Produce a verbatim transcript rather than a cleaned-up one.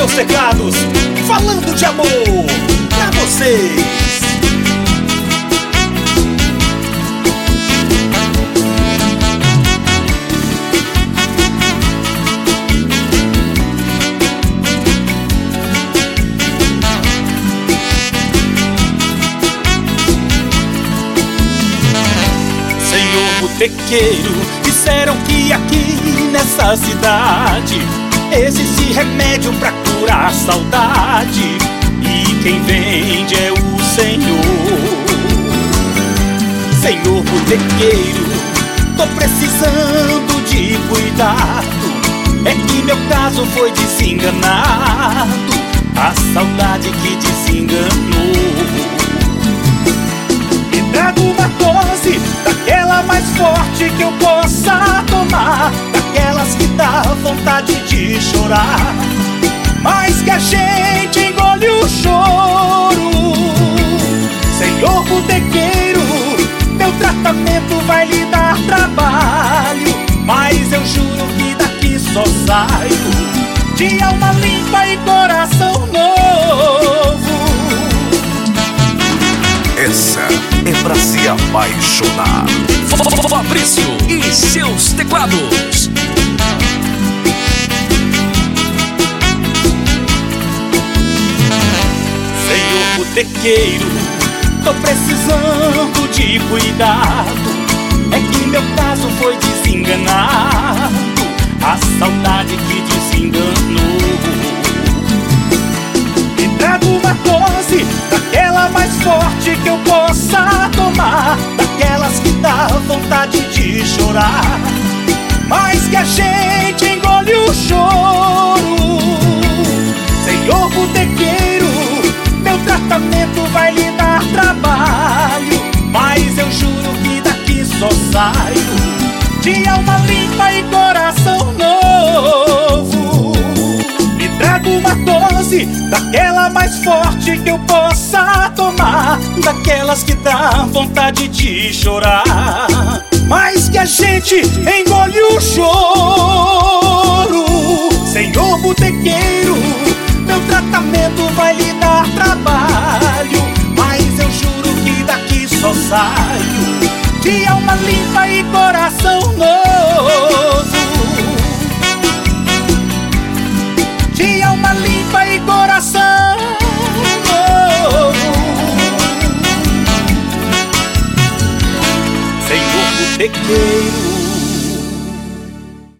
seus teclados, falando de amor pra vocês. Senhor botequeiro, disseram que aqui nessa cidade existe remédio pra curar a saudade, e quem vende é o Senhor. Senhor botequeiro, tô precisando de cuidado, é que meu caso foi desenganado, a saudade que desenganou. Me traga uma dose daquela mais forte que eu possa tomar, daquelas que dá vontade de chorar, mas que a gente engole o choro. Senhor botequeiro, meu tratamento vai lhe dar trabalho, mas eu juro que daqui só saio de alma limpa e coração novo. Essa é pra se apaixonar. Fabrício e seus teclados. Senhor botequeiro, tô precisando de cuidado, é que meu caso foi desenganado, a saudade que desenganou. Me traga uma dose daquela mais forte que eu possa tomar, daquelas que dá vontade de chorar, mas que a gente engole o choro. Senhor botequeiro, meu tratamento vai lhe dar trabalho, mas eu juro que daqui só saio de alma limpa e coração novo. Me traga uma dose daquela mais forte que eu possa tomar, daquelas que dá vontade de chorar, mas que a gente engole o choro. Senhor botequeiro, meu tratamento vai lhe dar trabalho, mas eu juro que daqui só saio de alma limpa e coração